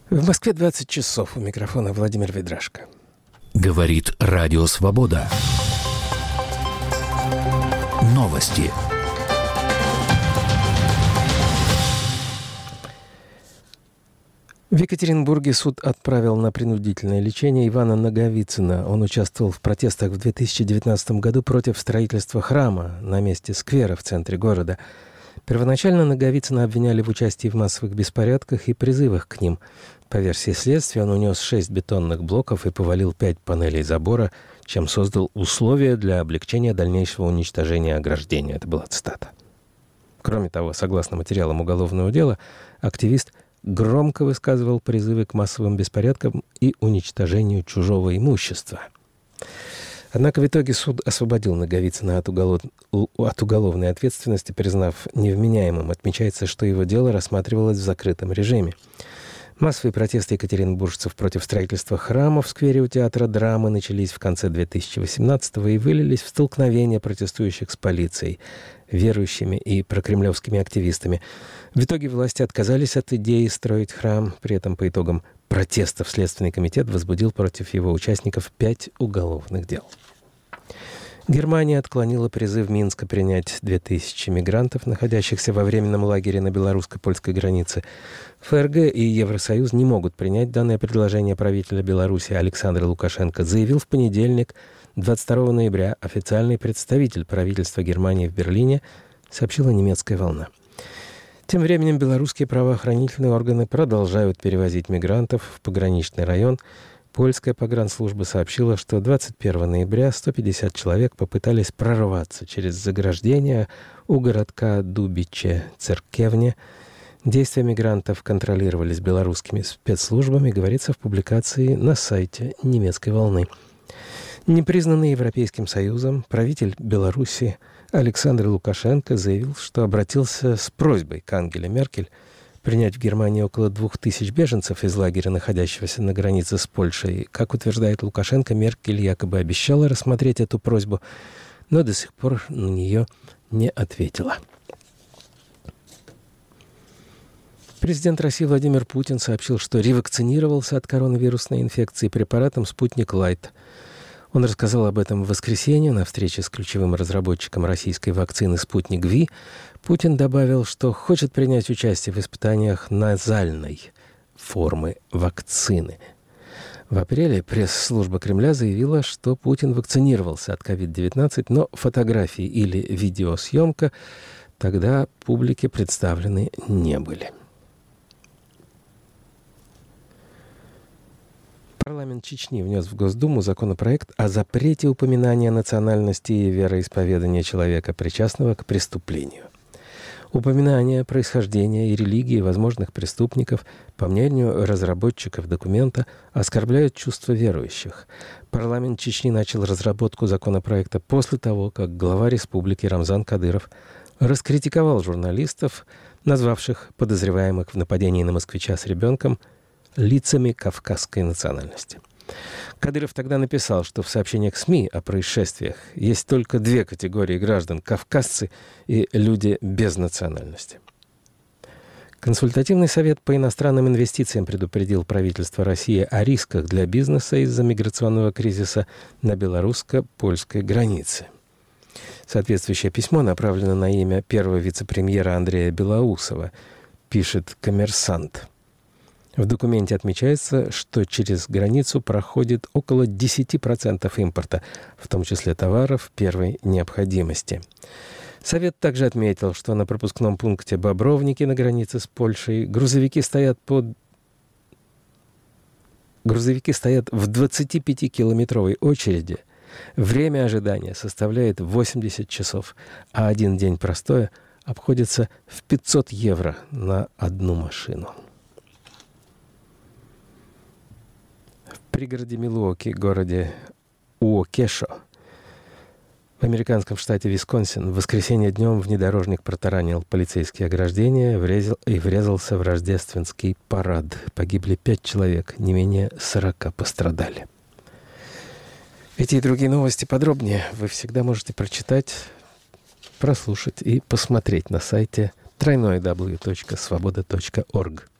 В Москве 20 часов. У микрофона Владимир Ведрашко. Говорит Радио Свобода. Новости. В Екатеринбурге суд отправил на принудительное лечение Ивана Наговицына. Он участвовал в протестах в 2019 году против строительства храма на месте сквера в центре города. Первоначально Наговицына обвиняли в участии в массовых беспорядках и призывах к ним. По версии следствия, он унес 6 бетонных блоков и повалил 5 панелей забора, чем создал условия для облегчения дальнейшего уничтожения ограждения. Это была цитата. Кроме того, согласно материалам уголовного дела, активист громко высказывал призывы к массовым беспорядкам и уничтожению чужого имущества. Однако в итоге суд освободил Наговицына от уголовной ответственности, признав невменяемым. Отмечается, что его дело рассматривалось в закрытом режиме. Массовые протесты екатеринбуржцев против строительства храма в сквере у театра драмы начались в конце 2018-го и вылились в столкновения протестующих с полицией, верующими и прокремлевскими активистами. В итоге власти отказались от идеи строить храм. При этом по итогам протестов Следственный комитет возбудил против его участников 5 уголовных дел. Германия отклонила призыв Минска принять 2000 мигрантов, находящихся во временном лагере на белорусско-польской границе. ФРГ и Евросоюз не могут принять данное предложение. Правителя Беларуси Александр Лукашенко заявил в понедельник, 22 ноября, официальный представитель правительства Германии в Берлине, сообщила немецкая «Волна». Тем временем белорусские правоохранительные органы продолжают перевозить мигрантов в пограничный район. Польская погранслужба сообщила, что 21 ноября 150 человек попытались прорваться через заграждение у городка Дубиче-Церкевне. Действия мигрантов контролировались белорусскими спецслужбами, говорится в публикации на сайте немецкой «Волны». Непризнанный Европейским Союзом правитель Беларуси Александр Лукашенко заявил, что обратился с просьбой к Ангеле Меркель принять в Германии около 2000 беженцев из лагеря, находящегося на границе с Польшей. Как утверждает Лукашенко, Меркель якобы обещала рассмотреть эту просьбу, но до сих пор на нее не ответила. Президент России Владимир Путин сообщил, что ревакцинировался от коронавирусной инфекции препаратом «Спутник Лайт». Он рассказал об этом в воскресенье на встрече с ключевым разработчиком российской вакцины «Спутник Ви». Путин добавил, что хочет принять участие в испытаниях назальной формы вакцины. В апреле пресс-служба Кремля заявила, что Путин вакцинировался от COVID-19, но фотографии или видеосъемка тогда публике представлены не были. Парламент Чечни внес в Госдуму законопроект о запрете упоминания национальности и вероисповедания человека, причастного к преступлению. Упоминание происхождения и религии возможных преступников, по мнению разработчиков документа, оскорбляют чувства верующих. Парламент Чечни начал разработку законопроекта после того, как глава республики Рамзан Кадыров раскритиковал журналистов, назвавших подозреваемых в нападении на москвича с ребенком лицами кавказской национальности. Кадыров тогда написал, что в сообщениях СМИ о происшествиях есть только 2 категории граждан – кавказцы и люди без национальности. Консультативный совет по иностранным инвестициям предупредил правительство России о рисках для бизнеса из-за миграционного кризиса на белорусско-польской границе. Соответствующее письмо направлено на имя первого вице-премьера Андрея Белоусова, пишет «Коммерсант». В документе отмечается, что через границу проходит около 10% импорта, в том числе товаров первой необходимости. Совет также отметил, что на пропускном пункте Бобровники на границе с Польшей грузовики стоят в 25-километровой очереди. Время ожидания составляет 80 часов, а один день простоя обходится в 500 евро на одну машину. В пригороде Милуоки, городе Уокешо, в американском штате Висконсин, в воскресенье днем внедорожник протаранил полицейские ограждения и врезался в рождественский парад. Погибли 5 человек, не менее 40 пострадали. Эти и другие новости подробнее вы всегда можете прочитать, прослушать и посмотреть на сайте www.svoboda.org.